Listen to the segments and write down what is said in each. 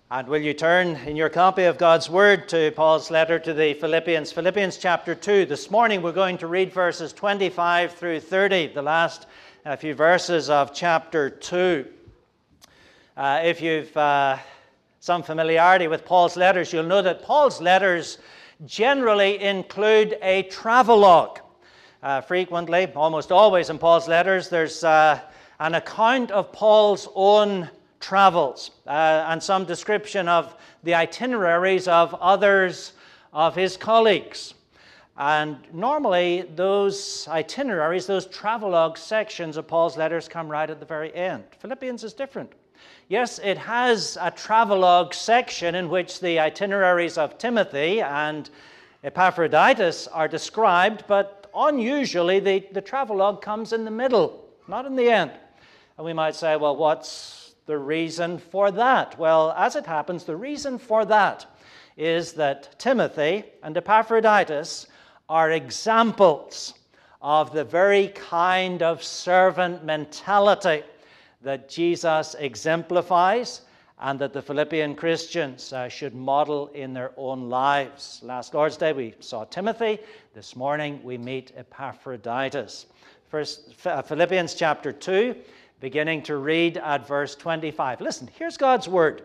And will you turn in your copy of God's Word to Paul's letter to the Philippians, Philippians chapter 2. This morning we're going to read verses 25 through 30, the last few verses of chapter 2. If you've some familiarity with Paul's letters, you'll know that Paul's letters generally include a travelogue. Frequently, almost always in Paul's letters, there's an account of Paul's own travels and some description of the itineraries of others of his colleagues. And normally those itineraries, those travelogue sections of Paul's letters come right at the very end. Philippians is different. Yes, it has a travelogue section in which the itineraries of Timothy and Epaphroditus are described, but unusually the travelogue comes in the middle, not in the end. And we might say, well, what's the reason for that? Well, as it happens, the reason for that is that Timothy and Epaphroditus are examples of the very kind of servant mentality that Jesus exemplifies and that the Philippian Christians should model in their own lives. Last Lord's Day we saw Timothy. This morning we meet Epaphroditus. First, Philippians chapter 2, beginning to read at verse 25. Listen, here's God's word.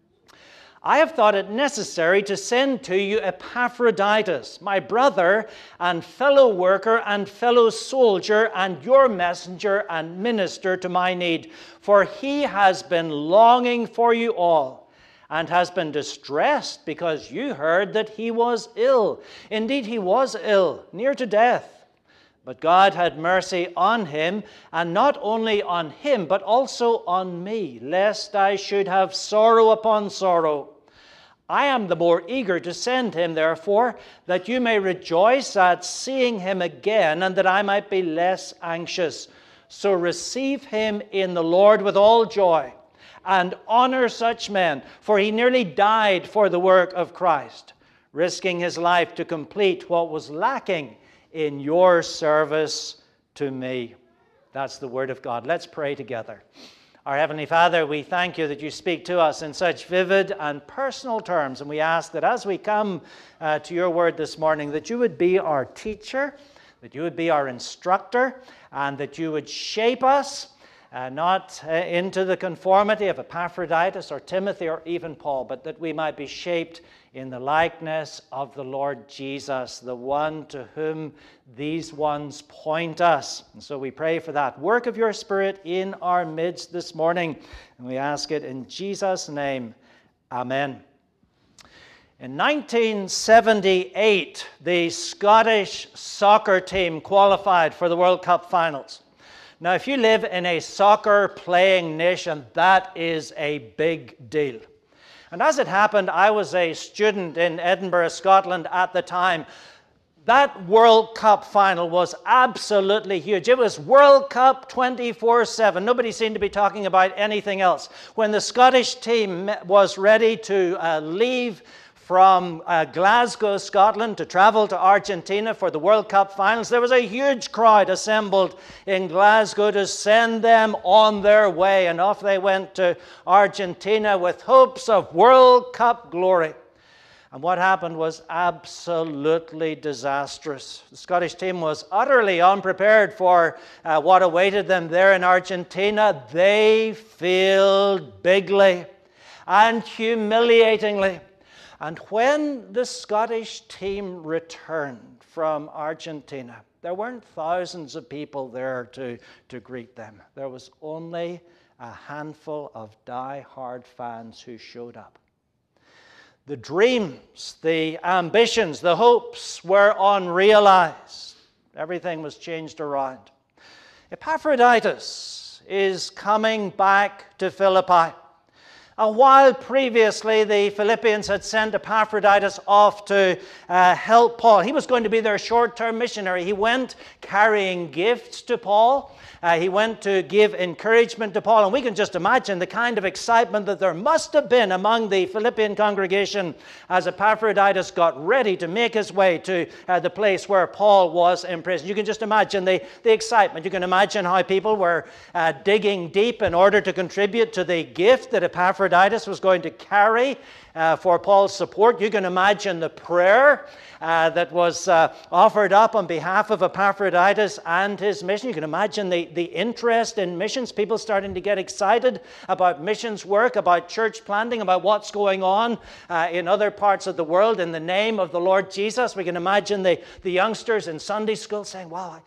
I have thought it necessary to send to you Epaphroditus, my brother and fellow worker and fellow soldier, and your messenger and minister to my need. For he has been longing for you all, and has been distressed because you heard that he was ill. Indeed, he was ill, near to death. But God had mercy on him, and not only on him, but also on me, lest I should have sorrow upon sorrow. I am the more eager to send him, therefore, that you may rejoice at seeing him again, and that I might be less anxious. So receive him in the Lord with all joy, and honor such men, for he nearly died for the work of Christ, risking his life to complete what was lacking in your service to me. That's the word of God. Let's pray together. Our Heavenly Father, we thank you that you speak to us in such vivid and personal terms, and we ask that as we come to your word this morning, that you would be our teacher, that you would be our instructor, and that you would shape us, not into the conformity of Epaphroditus or Timothy or even Paul, but that we might be shaped in the likeness of the Lord Jesus, the one to whom these ones point us. And so we pray for that work of your Spirit in our midst this morning, and we ask it in Jesus' name. Amen. In 1978, the Scottish soccer team qualified for the World Cup finals. Now, if you live in a soccer-playing nation, that is a big deal. And as it happened, I was a student in Edinburgh, Scotland at the time. That World Cup final was absolutely huge. It was World Cup 24/7. Nobody seemed to be talking about anything else. When the Scottish team was ready to leave from Glasgow, Scotland, to travel to Argentina for the World Cup finals, there was a huge crowd assembled in Glasgow to send them on their way. And off they went to Argentina with hopes of World Cup glory. And what happened was absolutely disastrous. The Scottish team was utterly unprepared for what awaited them there in Argentina. They failed bigly and humiliatingly. And when the Scottish team returned from Argentina, there weren't thousands of people there to greet them. There was only a handful of die-hard fans who showed up. The dreams, the ambitions, the hopes were unrealized. Everything was changed around. Epaphroditus is coming back to Philippi. A while previously, the Philippians had sent Epaphroditus off to help Paul. He was going to be their short-term missionary. He went carrying gifts to Paul. He went to give encouragement to Paul. And we can just imagine the kind of excitement that there must have been among the Philippian congregation as Epaphroditus got ready to make his way to the place where Paul was imprisoned. You can just imagine the excitement. You can imagine how people were digging deep in order to contribute to the gift that Epaphroditus Epaphroditus was going to carry for Paul's support. You can imagine the prayer that was offered up on behalf of Epaphroditus and his mission. You can imagine the interest in missions, people starting to get excited about missions work, about church planting, about what's going on in other parts of the world in the name of the Lord Jesus. We can imagine the youngsters in Sunday school saying, wow,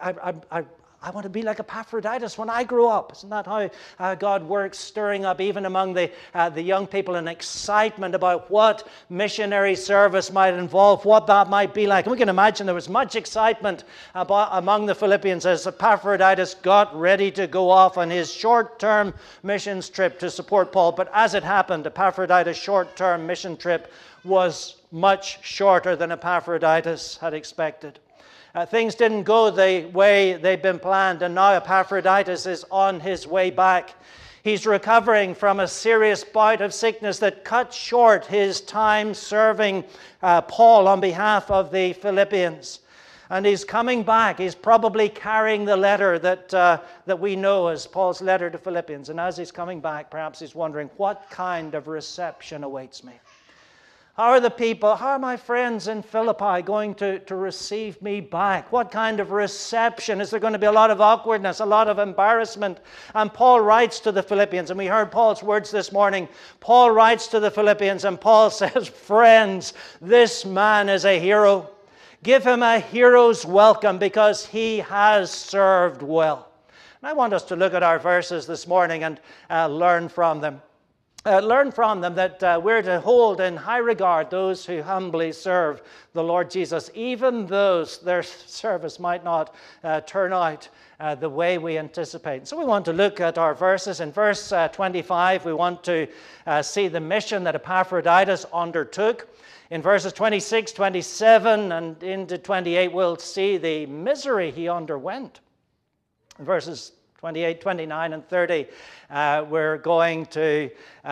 I want to be like Epaphroditus when I grow up. Isn't that how God works, stirring up even among the young people an excitement about what missionary service might involve, what that might be like. And we can imagine there was much excitement among the Philippians as Epaphroditus got ready to go off on his short-term missions trip to support Paul. But as it happened, Epaphroditus' short-term mission trip was much shorter than Epaphroditus had expected. Things didn't go the way they'd been planned, and now Epaphroditus is on his way back. He's recovering from a serious bout of sickness that cut short his time serving Paul on behalf of the Philippians. And he's coming back. He's probably carrying the letter that we know as Paul's letter to Philippians. And as he's coming back, perhaps he's wondering, what kind of reception awaits me? How are my friends in Philippi going to receive me back? What kind of reception? Is there going to be a lot of awkwardness, a lot of embarrassment? And Paul writes to the Philippians, and we heard Paul's words this morning. Paul writes to the Philippians, and Paul says, friends, this man is a hero. Give him a hero's welcome because he has served well. And I want us to look at our verses this morning and learn from them. Learn from them that we're to hold in high regard those who humbly serve the Lord Jesus, even those their service might not turn out the way we anticipate. So we want to look at our verses. In verse 25, we want to see the mission that Epaphroditus undertook. In verses 26, 27, and into 28, we'll see the misery he underwent. In verses 28, 29, and 30, we're going to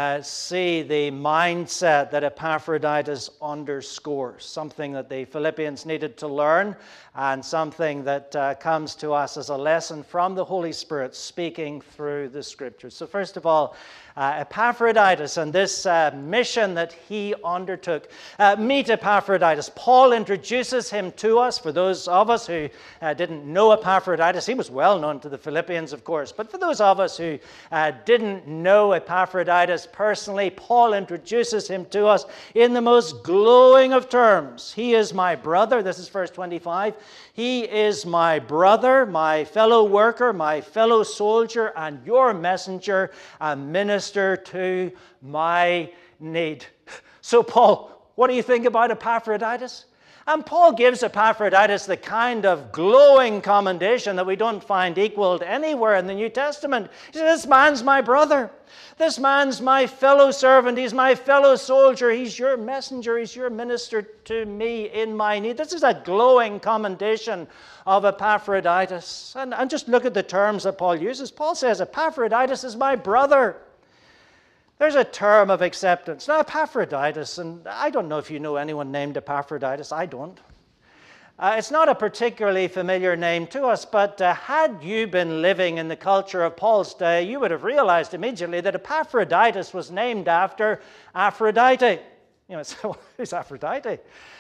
see the mindset that Epaphroditus underscores, something that the Philippians needed to learn, and something that comes to us as a lesson from the Holy Spirit speaking through the Scriptures. So first of all, Epaphroditus and this mission that he undertook. Meet Epaphroditus. Paul introduces him to us. For those of us who didn't know Epaphroditus, he was well known to the Philippians, of course. But for those of us who didn't know Epaphroditus personally, Paul introduces him to us in the most glowing of terms. He is my brother. This is verse 25. He is my brother, my fellow worker, my fellow soldier, and your messenger, a minister to my need. So, Paul, what do you think about Epaphroditus? And Paul gives Epaphroditus the kind of glowing commendation that we don't find equaled anywhere in the New Testament. He says, this man's my brother. This man's my fellow servant. He's my fellow soldier. He's your messenger. He's your minister to me in my need. This is a glowing commendation of Epaphroditus. And just look at the terms that Paul uses. Paul says, Epaphroditus is my brother. There's a term of acceptance. Now, Epaphroditus, and I don't know if you know anyone named Epaphroditus. I don't. It's not a particularly familiar name to us, but had you been living in the culture of Paul's day, you would have realized immediately that Epaphroditus was named after Aphrodite. You know, so who's Aphrodite?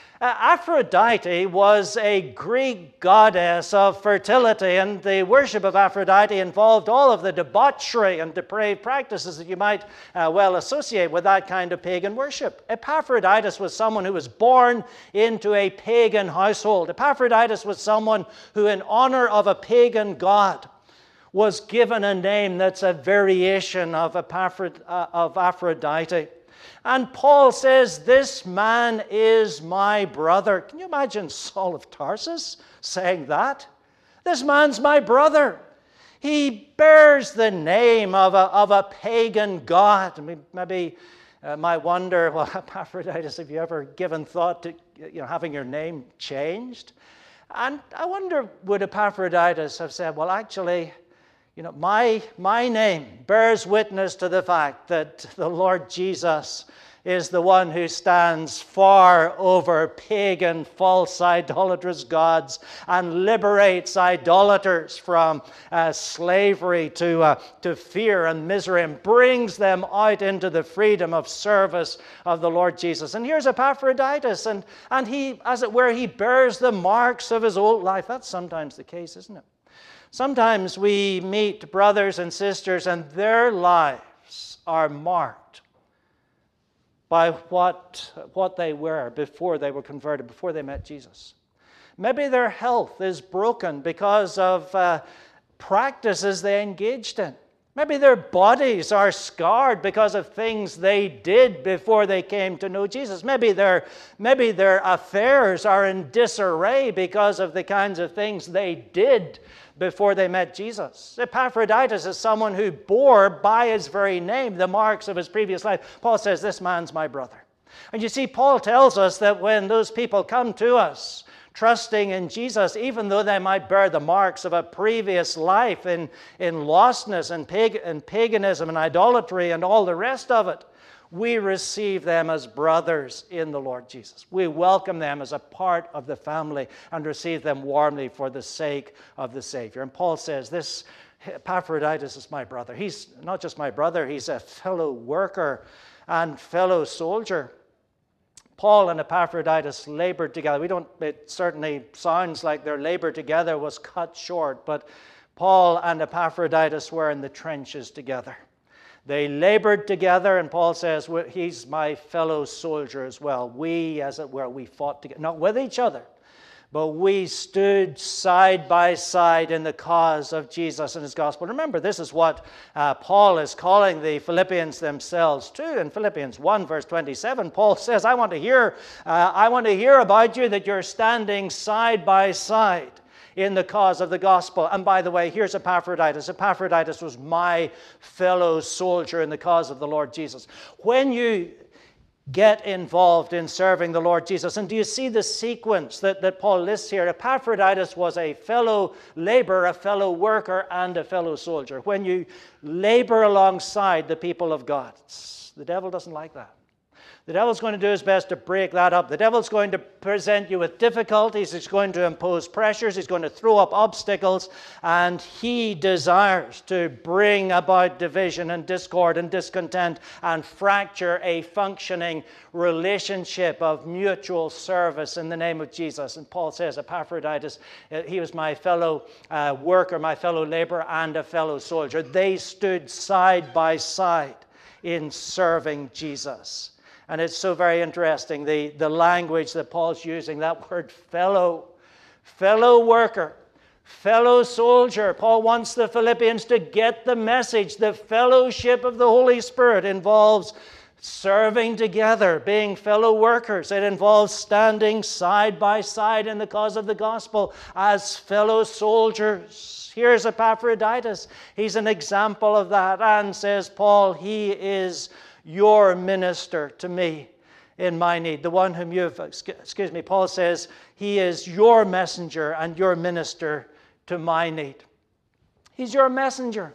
Aphrodite was a Greek goddess of fertility, and the worship of Aphrodite involved all of the debauchery and depraved practices that you might well associate with that kind of pagan worship. Epaphroditus was someone who was born into a pagan household. Epaphroditus was someone who, in honor of a pagan god, was given a name that's a variation of Aphrodite. And Paul says, this man is my brother. Can you imagine Saul of Tarsus saying that? This man's my brother. He bears the name of a pagan god. I mean, maybe might wonder, well, Epaphroditus, have you ever given thought to having your name changed? And I wonder, would Epaphroditus have said, well, actually, my name bears witness to the fact that the Lord Jesus is the one who stands far over pagan, false, idolatrous gods and liberates idolaters from slavery to fear and misery and brings them out into the freedom of service of the Lord Jesus. And here's Epaphroditus, and he, as it were, he bears the marks of his old life. That's sometimes the case, isn't it? Sometimes we meet brothers and sisters and their lives are marked by what they were before they were converted, before they met Jesus. Maybe their health is broken because of practices they engaged in. Maybe their bodies are scarred because of things they did before they came to know Jesus. Maybe their affairs are in disarray because of the kinds of things they did before they met Jesus. Epaphroditus is someone who bore by his very name the marks of his previous life. Paul says, this man's my brother. And you see, Paul tells us that when those people come to us trusting in Jesus, even though they might bear the marks of a previous life in lostness and paganism and idolatry and all the rest of it, we receive them as brothers in the Lord Jesus. We welcome them as a part of the family and receive them warmly for the sake of the Savior. And Paul says, this Epaphroditus is my brother. He's not just my brother, he's a fellow worker and fellow soldier. Paul and Epaphroditus labored together. It certainly sounds like their labor together was cut short, but Paul and Epaphroditus were in the trenches together. They labored together, and Paul says, he's my fellow soldier as well. We, as it were, we fought together, not with each other, but we stood side by side in the cause of Jesus and his gospel. Remember, this is what Paul is calling the Philippians themselves too. In Philippians 1, verse 27, Paul says, I want to hear about you that you're standing side by side in the cause of the gospel. And by the way, here's Epaphroditus. Epaphroditus was my fellow soldier in the cause of the Lord Jesus. When you get involved in serving the Lord Jesus, and do you see the sequence that Paul lists here? Epaphroditus was a fellow laborer, a fellow worker, and a fellow soldier. When you labor alongside the people of God, the devil doesn't like that. The devil's going to do his best to break that up. The devil's going to present you with difficulties. He's going to impose pressures. He's going to throw up obstacles. And he desires to bring about division and discord and discontent and fracture a functioning relationship of mutual service in the name of Jesus. And Paul says, Epaphroditus, he was my fellow worker, my fellow laborer, and a fellow soldier. They stood side by side in serving Jesus. And it's so very interesting, the language that Paul's using, that word fellow worker, fellow soldier. Paul wants the Philippians to get the message. The fellowship of the Holy Spirit involves serving together, being fellow workers. It involves standing side by side in the cause of the gospel as fellow soldiers. Here's Epaphroditus. He's an example of that. And says Paul, he is your minister to me in my need. The one whom you've, Paul says, he is your messenger and your minister to my need. He's your messenger.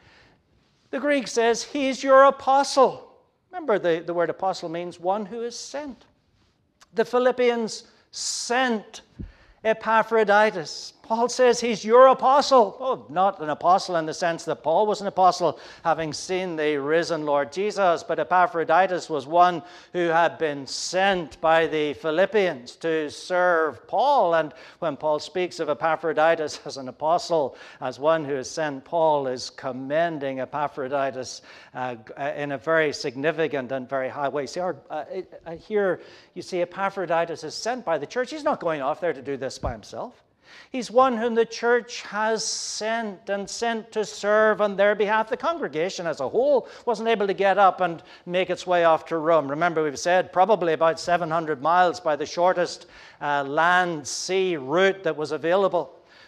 The Greek says he's your apostle. Remember, the word apostle means one who is sent. The Philippians sent Epaphroditus. Paul says he's your apostle. Oh, not an apostle in the sense that Paul was an apostle, having seen the risen Lord Jesus, but Epaphroditus was one who had been sent by the Philippians to serve Paul. And when Paul speaks of Epaphroditus as an apostle, as one who is sent, Paul is commending Epaphroditus in a very significant and very high way. See, here you see Epaphroditus is sent by the church. He's not going off there to do this by himself. He's one whom the church has sent to serve on their behalf. The congregation as a whole wasn't able to get up and make its way off to Rome. Remember, we've said probably about 700 miles by the shortest land-sea route that was available.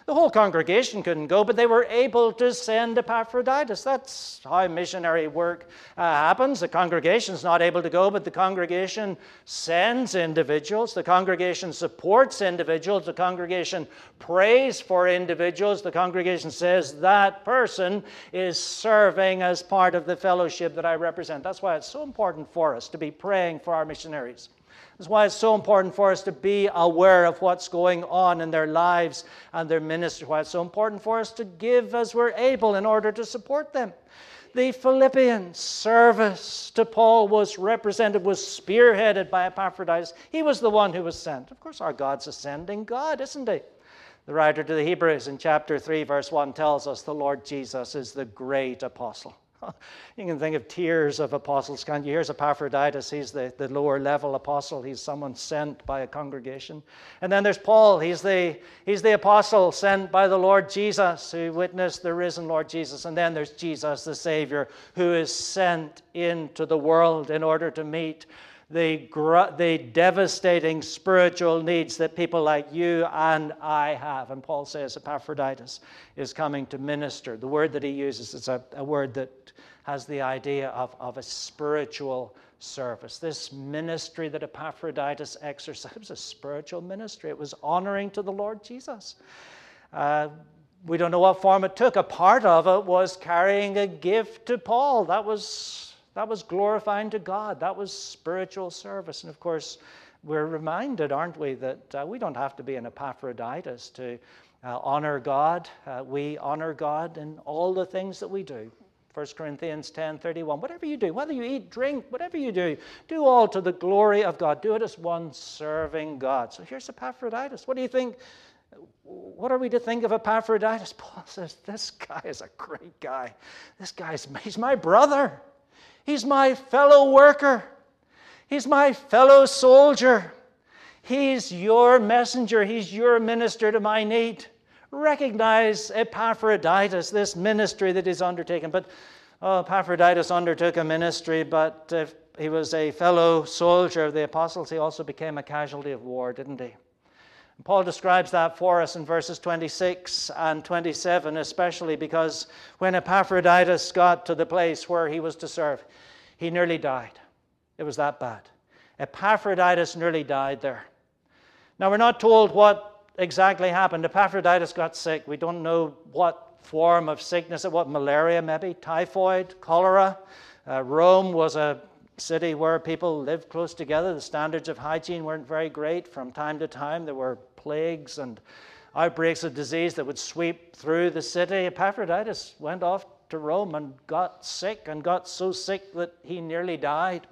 The whole congregation couldn't go, but they were able to send Epaphroditus. That's how missionary work happens. The congregation's not able to go, but the congregation sends individuals. The congregation supports individuals. The congregation prays for individuals. The congregation says that person is serving as part of the fellowship that I represent. That's why it's so important for us to be praying for our missionaries. That's why it's so important for us to be aware of what's going on in their lives and their ministry. Why it's so important for us to give as we're able in order to support them. The Philippian service to Paul was spearheaded by Epaphroditus. He was the one who was sent. Of course, our God's a sending God, isn't he? The writer to the Hebrews in chapter 3, verse 1 tells us the Lord Jesus is the great apostle. You can think of tiers of apostles, can't you? Here's Epaphroditus. He's the lower level apostle. He's someone sent by a congregation. And then there's Paul. He's the apostle sent by the Lord Jesus, who witnessed the risen Lord Jesus. And then there's Jesus, the Savior, who is sent into the world in order to meet the devastating spiritual needs that people like you and I have. And Paul says Epaphroditus is coming to minister. The word that he uses is a word that has the idea of a spiritual service. This ministry that Epaphroditus exercised was a spiritual ministry. It was honoring to the Lord Jesus. We don't know what form it took. A part of it was carrying a gift to Paul. That was glorifying to God. That was spiritual service. And of course, we're reminded, aren't we, that we don't have to be an Epaphroditus to honor God. We honor God in all the things that we do. 1 Corinthians 10:31, whatever you do, whether you eat, drink, whatever you do all to the glory of God. Do it as one serving God. So here's Epaphroditus. What do you think? What are we to think of Epaphroditus? Paul says, this guy is a great guy. He's my brother. He's my fellow worker. He's my fellow soldier. He's your messenger. He's your minister to my need. Recognize Epaphroditus, this ministry that he's undertaken. But Epaphroditus undertook a ministry, but if he was a fellow soldier of the apostles, he also became a casualty of war, didn't he? And Paul describes that for us in verses 26 and 27, especially because when Epaphroditus got to the place where he was to serve, he nearly died. It was that bad. Epaphroditus nearly died there. Now, we're not told what exactly happened. Epaphroditus got sick. We don't know what form of sickness it was. Malaria, maybe, typhoid, cholera. Rome was a city where people lived close together. The standards of hygiene weren't very great. From time to time, there were plagues and outbreaks of disease that would sweep through the city. Epaphroditus went off to Rome and got sick, and got so sick that he nearly died.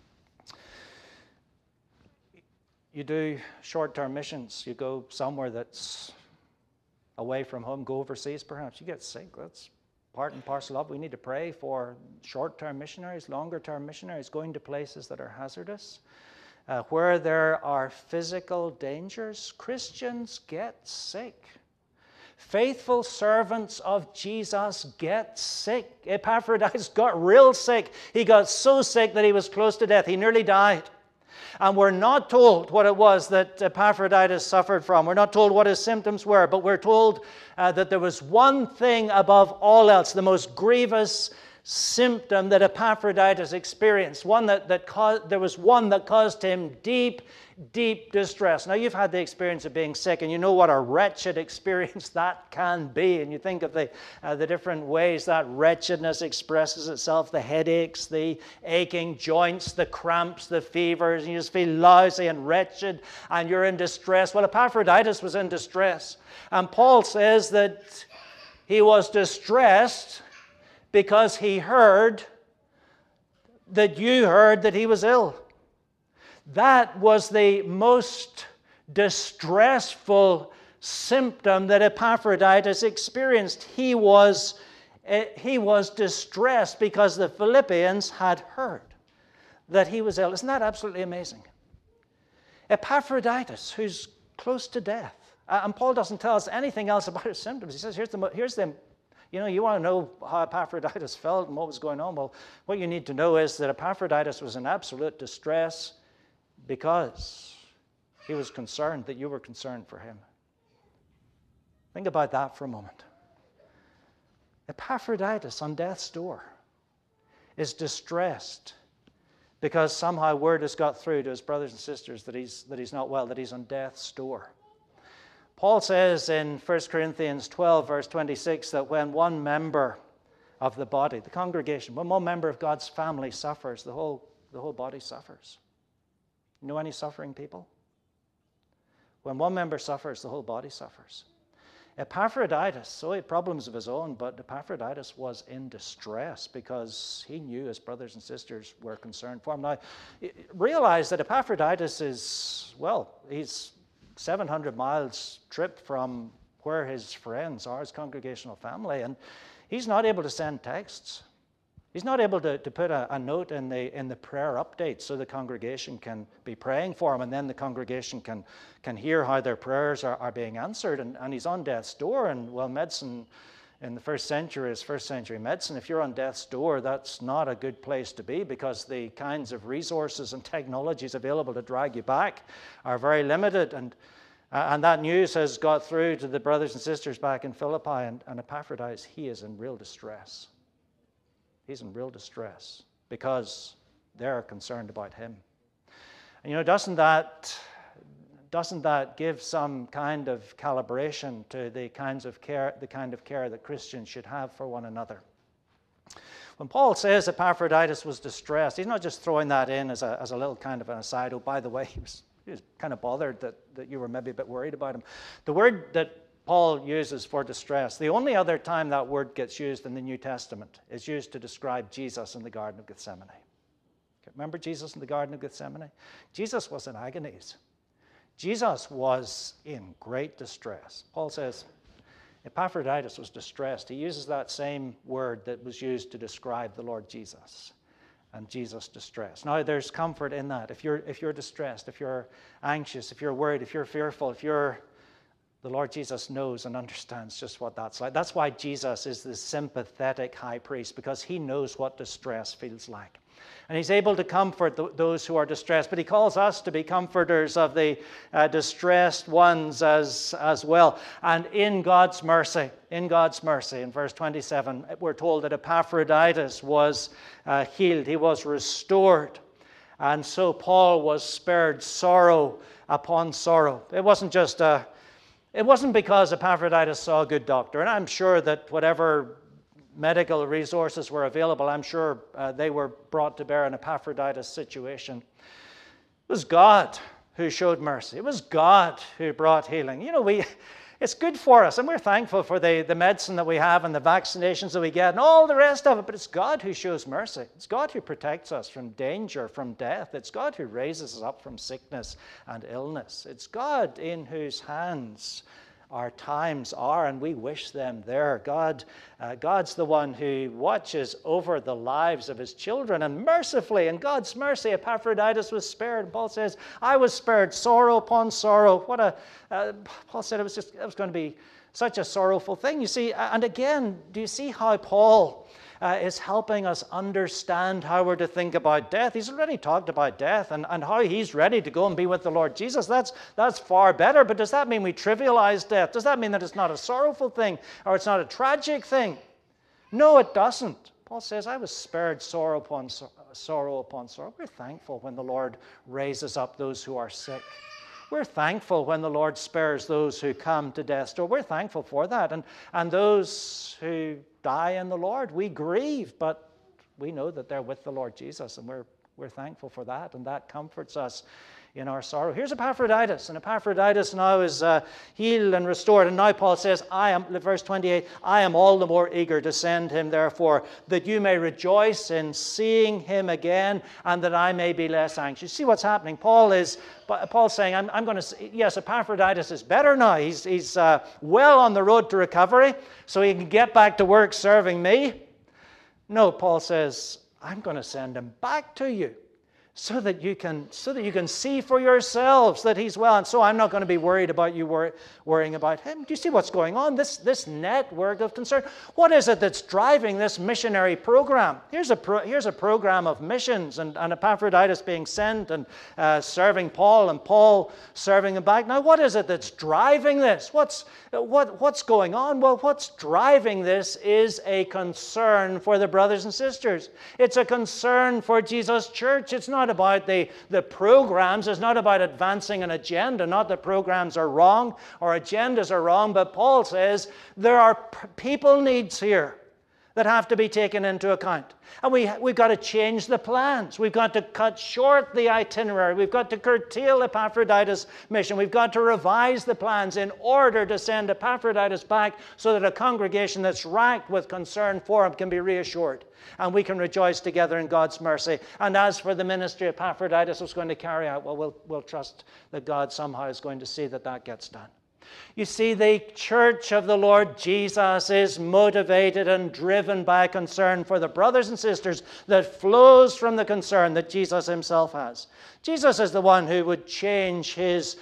You do short-term missions. You go somewhere that's away from home, go overseas perhaps. You get sick. That's part and parcel of it. We need to pray for short-term missionaries, longer-term missionaries, going to places that are hazardous. Where there are physical dangers, Christians get sick. Faithful servants of Jesus get sick. Epaphroditus got real sick. He got so sick that he was close to death. He nearly died. And we're not told what it was that Epaphroditus suffered from. We're not told what his symptoms were, but we're told that there was one thing above all else, the most grievous symptom that Epaphroditus experienced. There was one that caused him deep, deep distress. Now, you've had the experience of being sick, and you know what a wretched experience that can be. And you think of the different ways that wretchedness expresses itself: the headaches, the aching joints, the cramps, the fevers, and you just feel lousy and wretched, and you're in distress. Well, Epaphroditus was in distress. And Paul says that he was distressed because he heard that you heard that he was ill. That was the most distressful symptom that Epaphroditus experienced. He was distressed because the Philippians had heard that he was ill. Isn't that absolutely amazing? Epaphroditus, who's close to death. And Paul doesn't tell us anything else about his symptoms. He says, here's them. You want to know how Epaphroditus felt and what was going on? Well, what you need to know is that Epaphroditus was in absolute distress because he was concerned that you were concerned for him. Think about that for a moment. Epaphroditus on death's door is distressed because somehow word has got through to his brothers and sisters that he's not well, that he's on death's door. Paul says in 1 Corinthians 12, verse 26, that when one member of the body, the congregation, when one member of God's family suffers, the whole body suffers. You know any suffering people? When one member suffers, the whole body suffers. Epaphroditus, so he had problems of his own, but Epaphroditus was in distress because he knew his brothers and sisters were concerned for him. Now, realize that Epaphroditus is, he's 700 miles trip from where his friends are, his congregational family, and he's not able to send texts. He's not able to put a note in the prayer update so the congregation can be praying for him, and then the congregation can hear how their prayers are being answered. And he's on death's door. And medicine in the first century is first century medicine. If you're on death's door, that's not a good place to be because the kinds of resources and technologies available to drag you back are very limited. And that news has got through to the brothers and sisters back in Philippi, and Epaphroditus, he is in real distress. He's in real distress because they're concerned about him. And doesn't that give some kind of calibration to the kind of care that Christians should have for one another? When Paul says Epaphroditus was distressed, he's not just throwing that in as a little kind of an aside. Oh, by the way, he was kind of bothered that you were maybe a bit worried about him. The word that Paul uses for distress, the only other time that word gets used in the New Testament is used to describe Jesus in the Garden of Gethsemane. Remember Jesus in the Garden of Gethsemane? Jesus was in agonies. Jesus was in great distress. Paul says Epaphroditus was distressed. He uses that same word that was used to describe the Lord Jesus and Jesus' distress. Now, there's comfort in that. If you're distressed, if you're anxious, if you're worried, if you're fearful, the Lord Jesus knows and understands just what that's like. That's why Jesus is the sympathetic high priest, because he knows what distress feels like. And he's able to comfort those who are distressed. But he calls us to be comforters of the distressed ones as well. And in God's mercy, in verse 27, we're told that Epaphroditus was healed. He was restored. And so Paul was spared sorrow upon sorrow. It wasn't because Epaphroditus saw a good doctor. And I'm sure that whatever medical resources were available, I'm sure they were brought to bear in Epaphroditus' situation. It was God who showed mercy. It was God who brought healing. It's good for us, and we're thankful for the medicine that we have and the vaccinations that we get and all the rest of it, but it's God who shows mercy. It's God who protects us from danger, from death. It's God who raises us up from sickness and illness. It's God in whose hands our times are, and we wish them there. God's the one who watches over the lives of his children, and mercifully, in God's mercy, Epaphroditus was spared. And Paul says, I was spared sorrow upon sorrow. Paul said it was going to be such a sorrowful thing. You see, and again, do you see how Paul is helping us understand how we're to think about death? He's already talked about death and how he's ready to go and be with the Lord Jesus. That's far better, but does that mean we trivialize death? Does that mean that it's not a sorrowful thing or it's not a tragic thing? No, it doesn't. Paul says, I was spared sorrow upon sorrow. We're thankful when the Lord raises up those who are sick. We're thankful when the Lord spares those who come to death's door. We're thankful for that. And those who die in the Lord, we grieve, but we know that they're with the Lord Jesus, and we're thankful for that, and that comforts us in our sorrow. Here's Epaphroditus, and Epaphroditus now is healed and restored. And now Paul says, verse 28, I am all the more eager to send him, therefore, that you may rejoice in seeing him again, and that I may be less anxious. See what's happening? Paul's saying, I'm going to, yes, Epaphroditus is better now. He's well on the road to recovery, so he can get back to work serving me. No, Paul says, I'm going to send him back to you, so that you can see for yourselves that he's well. And so I'm not going to be worried about you worrying about him. Do you see what's going on? This network of concern. What is it that's driving this missionary program? Here's a program of missions and Epaphroditus being sent and serving Paul and Paul serving him back. Now, what is it that's driving this? What's going on? Well, what's driving this is a concern for the brothers and sisters. It's a concern for Jesus' church. It's not about the programs. It's not about advancing an agenda. Not that programs are wrong or agendas are wrong, but Paul says there are people needs here that have to be taken into account. And we've got to change the plans. We've got to cut short the itinerary. We've got to curtail Epaphroditus' mission. We've got to revise the plans in order to send Epaphroditus back so that a congregation that's racked with concern for him can be reassured. And we can rejoice together in God's mercy. And as for the ministry Epaphroditus was going to carry out, well, we'll trust that God somehow is going to see that gets done. You see, the church of the Lord Jesus is motivated and driven by a concern for the brothers and sisters that flows from the concern that Jesus himself has. Jesus is the one who would change his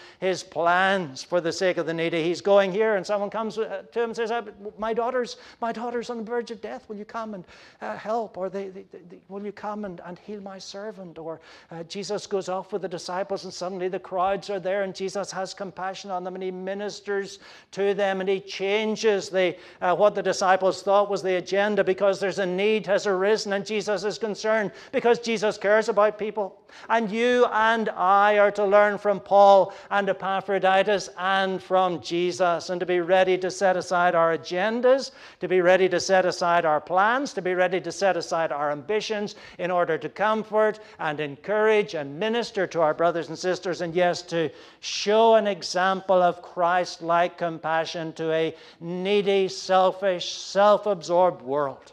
plans for the sake of the needy. He's going here and someone comes to him and says, my daughter's on the verge of death. Will you come and help? Or will you come and heal my servant? Or Jesus goes off with the disciples and suddenly the crowds are there and Jesus has compassion on them and he ministers to them and he changes what the disciples thought was the agenda because there's a need has arisen and Jesus is concerned because Jesus cares about people. And you and I are to learn from Paul and Epaphroditus and from Jesus and to be ready to set aside our agendas, to be ready to set aside our plans, to be ready to set aside our ambitions in order to comfort and encourage and minister to our brothers and sisters, and yes, to show an example of Christ-like compassion to a needy, selfish, self-absorbed world.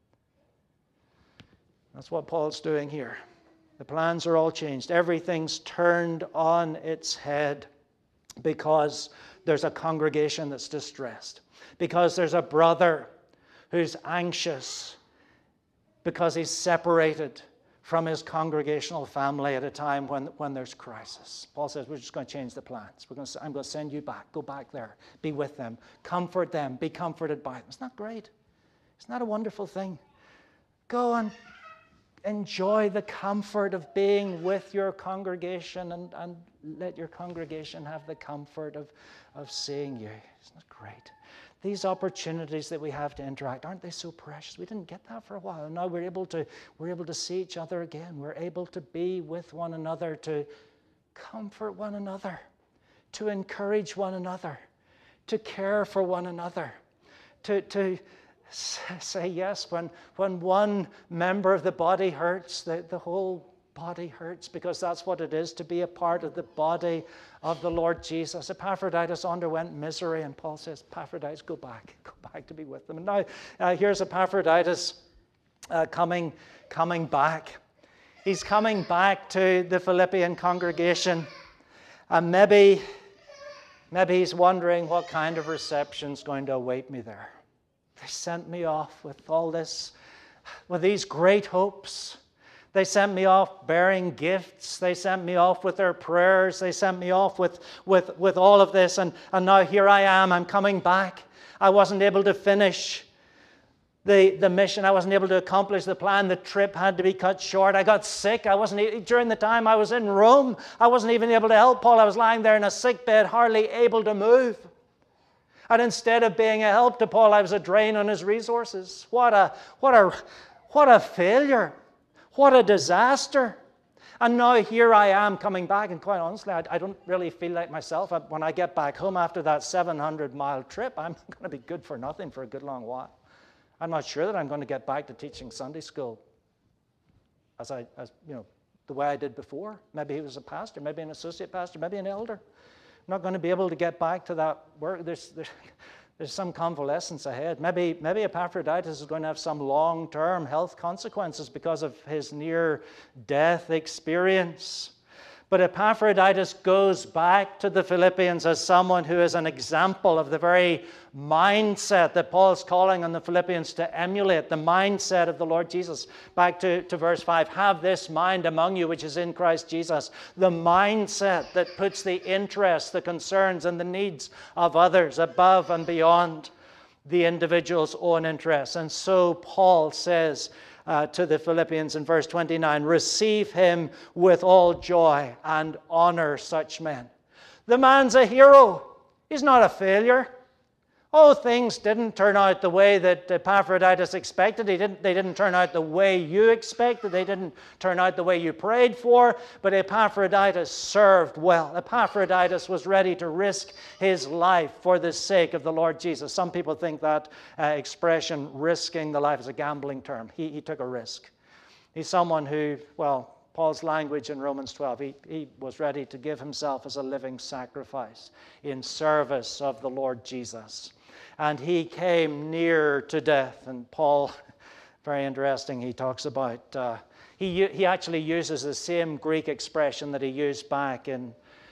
That's what Paul's doing here. The plans are all changed. Everything's turned on its head because there's a congregation that's distressed, because there's a brother who's anxious because he's separated from his congregational family at a time when there's crisis. Paul says, we're just going to change the plans. I'm going to send you back. Go back there. Be with them. Comfort them. Be comforted by them. Isn't that great? Isn't that a wonderful thing? Go and enjoy the comfort of being with your congregation and let your congregation have the comfort of seeing you. Isn't that great? These opportunities that we have to interact, aren't they so precious? We didn't get that for a while. And now we're able to see each other again. We're able to be with one another, to comfort one another, to encourage one another, to care for one another, to say yes when one member of the body hurts, the whole body hurts, because that's what it is to be a part of the body of the Lord Jesus. Epaphroditus underwent misery, and Paul says, Epaphroditus, go back to be with them. And now here's Epaphroditus coming back. He's coming back to the Philippian congregation, and maybe he's wondering what kind of reception's going to await me there. They sent me off with all this, with these great hopes. They sent me off bearing gifts. They sent me off with their prayers. They sent me off with all of this. And now here I am. I'm coming back. I wasn't able to finish the mission. I wasn't able to accomplish the plan. The trip had to be cut short. I got sick. During the time I was in Rome, I wasn't even able to help Paul. I was lying there in a sick bed, hardly able to move. And instead of being a help to Paul, I was a drain on his resources. What a failure. What a disaster. And now here I am coming back, and quite honestly, I don't really feel like myself. When I get back home after that 700-mile trip, I'm going to be good for nothing for a good long while. I'm not sure that I'm going to get back to teaching Sunday school as the way I did before. Maybe he was a pastor, maybe an associate pastor, maybe an elder. I'm not going to be able to get back to that work. There's some convalescence ahead. Maybe Epaphroditus is going to have some long-term health consequences because of his near-death experience. But Epaphroditus goes back to the Philippians as someone who is an example of the very mindset that Paul's calling on the Philippians to emulate, the mindset of the Lord Jesus. Back to verse 5, have this mind among you which is in Christ Jesus. The mindset that puts the interests, the concerns, and the needs of others above and beyond the individual's own interests. And so Paul says to the Philippians in verse 29, receive him with all joy and honor such men. The man's a hero. He's not a failure. Oh, things didn't turn out the way that Epaphroditus expected. They didn't turn out the way you expected. They didn't turn out the way you prayed for. But Epaphroditus served well. Epaphroditus was ready to risk his life for the sake of the Lord Jesus. Some people think that expression, risking the life, is a gambling term. He took a risk. He's someone who, well, Paul's language in Romans 12, he was ready to give himself as a living sacrifice in service of the Lord Jesus. And he came near to death. And Paul, very interesting, he talks about, he actually uses the same Greek expression that he used back in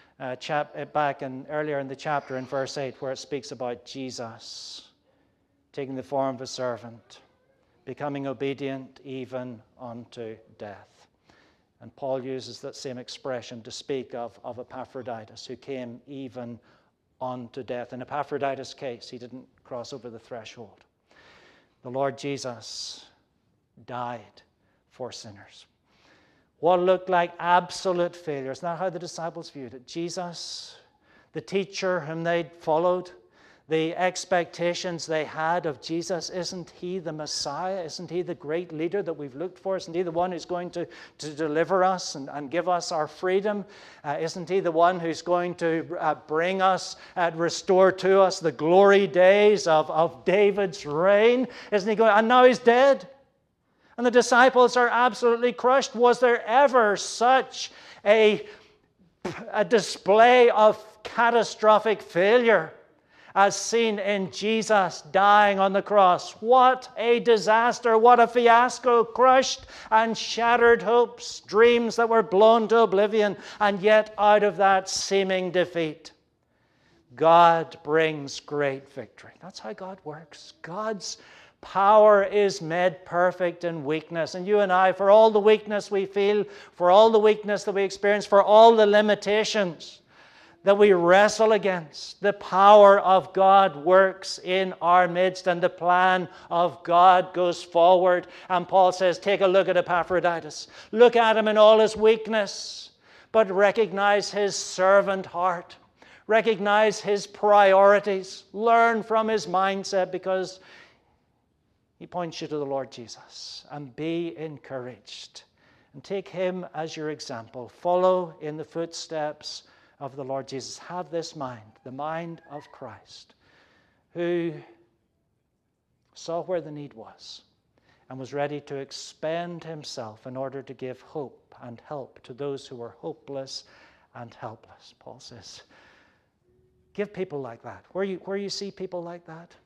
earlier in the chapter in verse 8, where it speaks about Jesus taking the form of a servant, becoming obedient even unto death. And Paul uses that same expression to speak of Epaphroditus, who came even unto death. In Epaphroditus' case, he didn't cross over the threshold. The Lord Jesus died for sinners. What looked like absolute failure. It's not how the disciples viewed it. Jesus, the teacher whom they'd followed, the expectations they had of Jesus, isn't he the Messiah? Isn't he the great leader that we've looked for? Isn't he the one who's going to deliver us and give us our freedom? Isn't he the one who's going to bring us, restore to us the glory days of David's reign? Isn't he going? And now he's dead. And the disciples are absolutely crushed. Was there ever such a display of catastrophic failure as seen in Jesus dying on the cross? What a disaster, what a fiasco, crushed and shattered hopes, dreams that were blown to oblivion, and yet out of that seeming defeat, God brings great victory. That's how God works. God's power is made perfect in weakness. And you and I, for all the weakness we feel, for all the weakness that we experience, for all the limitations that we wrestle against, the power of God works in our midst, and the plan of God goes forward. And Paul says, take a look at Epaphroditus. Look at him in all his weakness, but recognize his servant heart. Recognize his priorities. Learn from his mindset, because he points you to the Lord Jesus. And be encouraged. And take him as your example. Follow in the footsteps of the Lord Jesus. Have this mind, the mind of Christ, who saw where the need was and was ready to expend himself in order to give hope and help to those who were hopeless and helpless. Paul says, give people like that. Where you see people like that,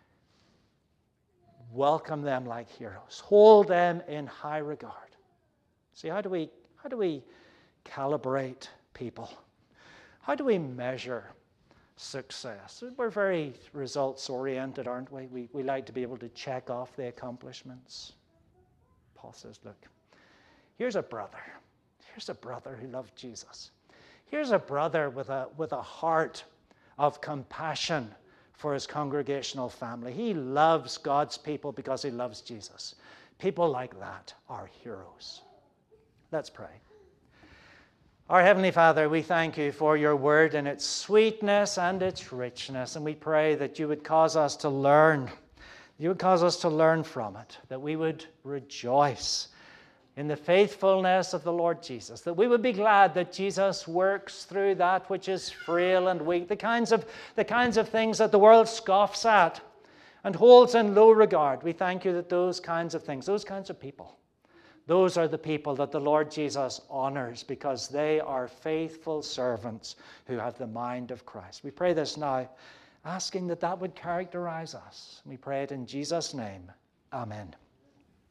welcome them like heroes. Hold them in high regard. See, how do we calibrate people? How do we measure success? We're very results-oriented, aren't we? We like to be able to check off the accomplishments. Paul says, look, here's a brother. Here's a brother who loved Jesus. Here's a brother with a heart of compassion for his congregational family. He loves God's people because he loves Jesus. People like that are heroes. Let's pray. Our Heavenly Father, we thank you for your word and its sweetness and its richness, and we pray that you would cause us to learn. You would cause us to learn from it, that we would rejoice in the faithfulness of the Lord Jesus, that we would be glad that Jesus works through that which is frail and weak, the kinds of things that the world scoffs at and holds in low regard. We thank you that those kinds of things, those kinds of people, those are the people that the Lord Jesus honors, because they are faithful servants who have the mind of Christ. We pray this now, asking that would characterize us. We pray it in Jesus' name. Amen.